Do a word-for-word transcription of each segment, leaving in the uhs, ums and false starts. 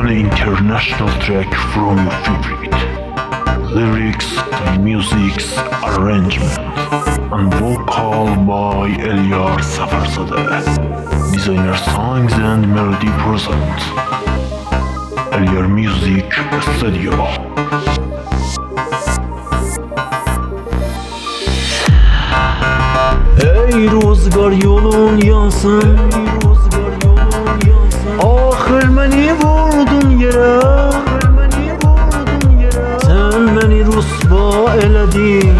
only international track from your favorite. Lyrics, music, arrangement, and vocal by Elyar Safarzadeh. Designer songs and melody present. Elyar Music Studio. Ey rüzgar yolun yansın, ahir beni vurdun yere. Sen beni rusva eledin,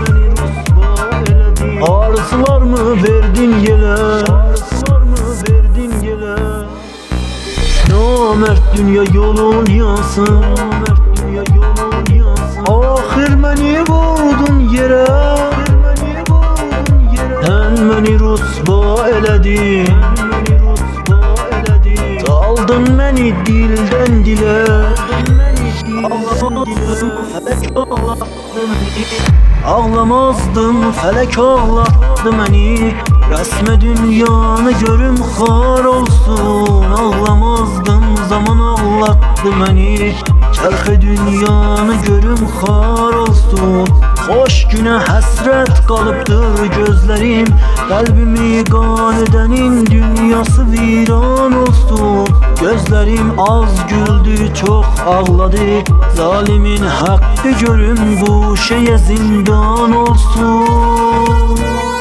arzularımı verdin yele. Namert dünya yolun yansın, ahir beni vurdun yere. Sen beni rusva eledin, saldın beni dilden dile. Ağlamazdım, felek ağlattı beni. Resme dünyanı görüm xar olsun. Ağlamazdım, zaman ağlattı beni. Çarxı dünyanı görüm xar olsun. Xoş günə həsrət qalıbdır gözlərim. Qəlbimi qan edənin dünyası viran olsun. Gözlərim az güldü, çox ağladı. Zalimin haqqı görüm bu şeyə zindan olsun.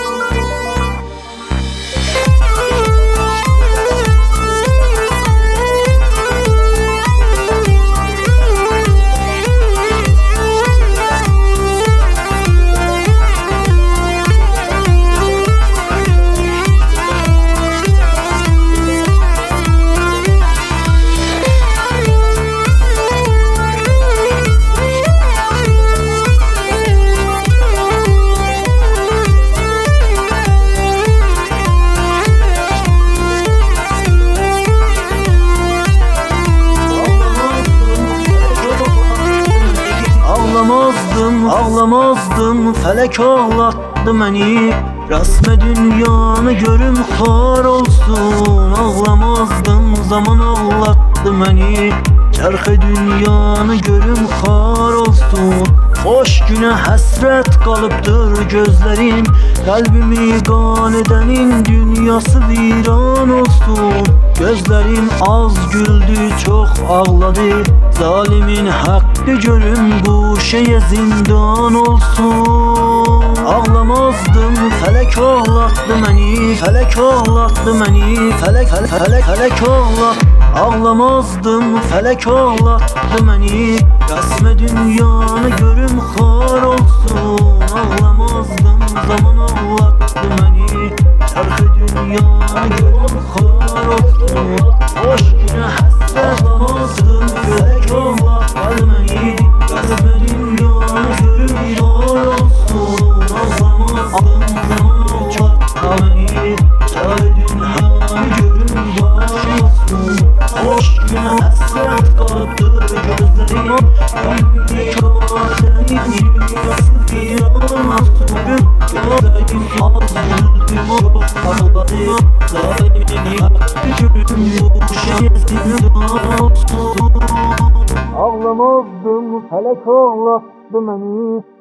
Ağlamazdım, ağlamazdım, felek ağlattı beni. Resme dünyanı görüm xar olsun. Ağlamazdım, zaman ağlattı beni. Çarxı dünyanı görüm xar olsun. Xoş günə həsrət qalıbdır gözlərim. Qəlbimi qan edənin dünyası viran olsun. Gözlərim az güldü, çox ağladı. Zalimin haqqı görüm bu şeyə zindan olsun. Ağlamazdım, felek ağlattı beni. Felek ağlattı beni. Felek, felek, felek, felek ağlattı. Ağlamazdım, felek ağlattı beni. Resme dünyanı görüm xar olsun. Ağlamazdım, zaman ağlattı beni. Çarxı dünyanı görüm xar olsun. Hoş günə həsrət ağlamazdım, felek ağlattı beni. Resme dünyanı görüm xar olsun. Ağlamazdım, zaman ağlattı beni. Çarxı dünyanı görüm xar olsun. Hoş günə həsrət qalıbdır gözlərim. Qəlbimi qan edənin dünyası viran olsun. Gözlərim az güldü, çox ağladı. Zalimin haqqı görüm bu şeyə zindan olsun. Ağlamazdım, felek ağlattı beni.